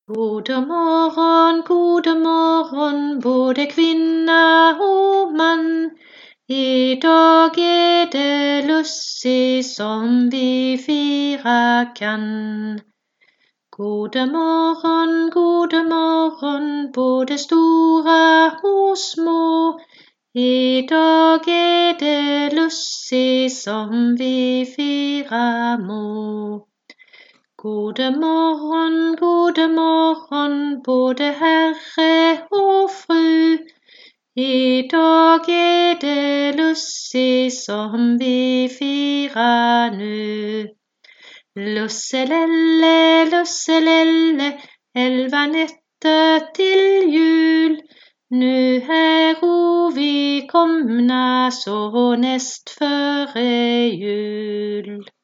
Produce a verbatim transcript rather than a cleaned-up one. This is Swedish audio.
God morgon, god morgon, både kvinna och man. Idag är det Lussi som vi fira kan. God morgon, god morgon, både stora och små. Idag är det Lussi som vi fira må. God morgon, god morgon, både herre och fru. Idag är det Lussi som vi firar nu. Lusselelle, lusselelle, elva nätter till jul. Nu är vi komna så näst före jul.